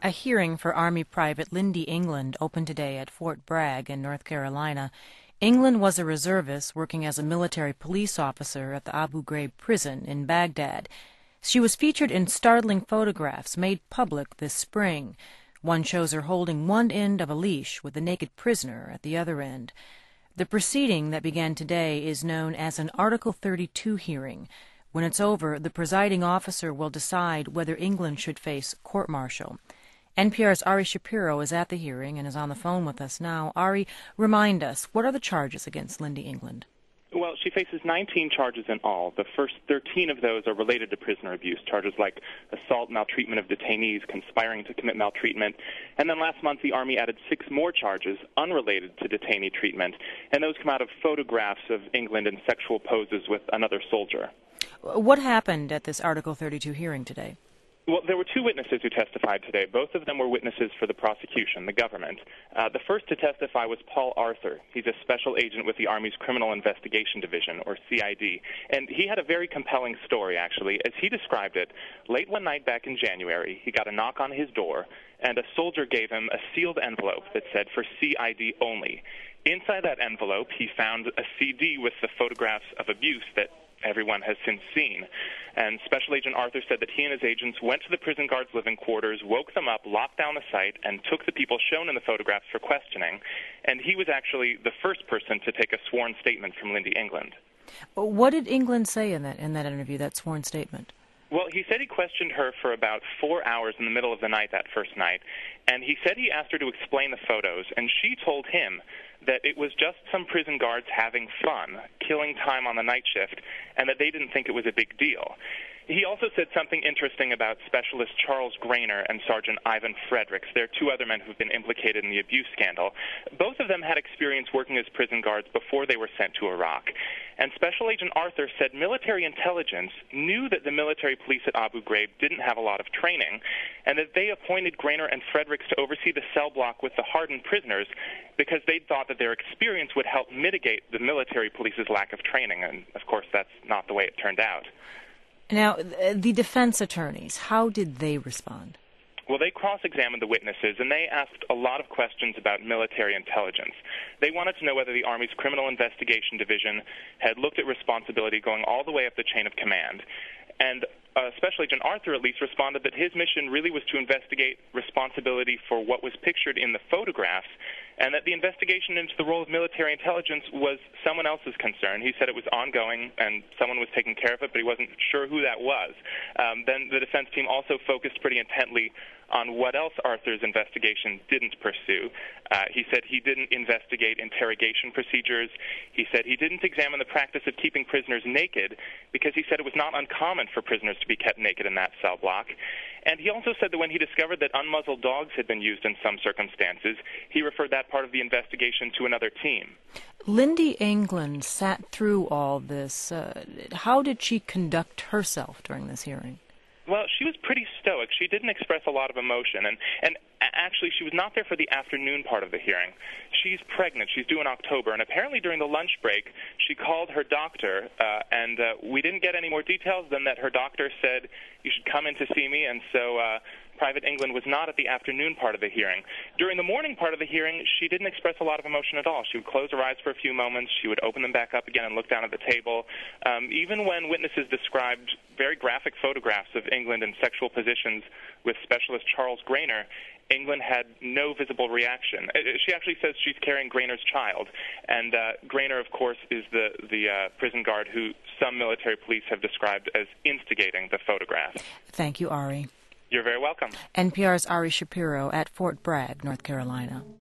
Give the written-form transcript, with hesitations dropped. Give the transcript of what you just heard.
A hearing for Army Private Lindy England opened today at Fort Bragg in North Carolina. England was a reservist working as a military police officer at the Abu Ghraib prison in Baghdad. She was featured in startling photographs made public this spring. One shows her holding one end of a leash with a naked prisoner at the other end. The proceeding that began today is known as an Article 32 hearing. When it's over, the presiding officer will decide whether England should face court-martial. NPR's Ari Shapiro is at the hearing and is on the phone with us now. Ari, remind us, what are the charges against Lindy England? Well, she faces 19 charges in all. The first 13 of those are related to prisoner abuse, charges like assault, maltreatment of detainees, conspiring to commit maltreatment. And then last month, the Army added 6 more charges unrelated to detainee treatment, and those come out of photographs of England in sexual poses with another soldier. What happened at this Article 32 hearing today? Well, there were 2 witnesses who testified today. Both of them were witnesses for the prosecution, the government. The first to testify was Paul Arthur. He's a special agent with the Army's Criminal Investigation Division, or CID. And he had a very compelling story, actually. As he described it, late one night back in January, he got a knock on his door, and a soldier gave him a sealed envelope that said, "For CID only." Inside that envelope, he found a CD with the photographs of abuse that everyone has since seen. And Special Agent Arthur said that he and his agents went to the prison guards' living quarters, woke them up, locked down the site, and took the people shown in the photographs for questioning. And he was actually the first person to take a sworn statement from Lindy England. What did England say in that interview, that sworn statement? Well, he said he questioned her for about 4 hours in the middle of the night that first night, and he said he asked her to explain the photos, and she told him that it was just some prison guards having fun, killing time on the night shift, and that they didn't think it was a big deal. He also said something interesting about Specialist Charles Grainer and Sergeant Ivan Fredericks. They're 2 other men who've been implicated in the abuse scandal. Both of them had experience working as prison guards before they were sent to Iraq. And Special Agent Arthur said military intelligence knew that the military police at Abu Ghraib didn't have a lot of training, and that they appointed Grainer and Fredericks to oversee the cell block with the hardened prisoners because they thought that their experience would help mitigate the military police's lack of training. And, of course, that's not the way it turned out. Now, the defense attorneys, how did they respond? Well, they cross-examined the witnesses, and they asked a lot of questions about military intelligence. They wanted to know whether the Army's Criminal Investigation Division had looked at responsibility going all the way up the chain of command. And Special Agent Arthur at least responded that his mission really was to investigate responsibility for what was pictured in the photographs, and that the investigation into the role of military intelligence was someone else's concern. He said it was ongoing and someone was taking care of it, but he wasn't sure who that was. Then the defense team also focused pretty intently on what else Arthur's investigation didn't pursue. He said he didn't investigate interrogation procedures. He said he didn't examine the practice of keeping prisoners naked because he said it was not uncommon for prisoners to be kept naked in that cell block. And he also said that when he discovered that unmuzzled dogs had been used in some circumstances, he referred that part of the investigation to another team. Lindy England sat through all this. How did she conduct herself during this hearing? Well, she was pretty stoic. She didn't express a lot of emotion, and actually she was not there for the afternoon part of the hearing. She's pregnant. She's due in October, and apparently during the lunch break she called her doctor, and we didn't get any more details than that her doctor said, "You should come in to see me," and so Private England was not at the afternoon part of the hearing. During the morning part of the hearing, she didn't express a lot of emotion at all. She would close her eyes for a few moments. She would open them back up again and look down at the table. Even when witnesses described very graphic photographs of England in sexual positions with Specialist Charles Grainer, England had no visible reaction. She actually says she's carrying Grainer's child, and Grainer, of course, is the prison guard who some military police have described as instigating the photograph. Thank you, Ari. You're very welcome. NPR's Ari Shapiro at Fort Bragg, North Carolina.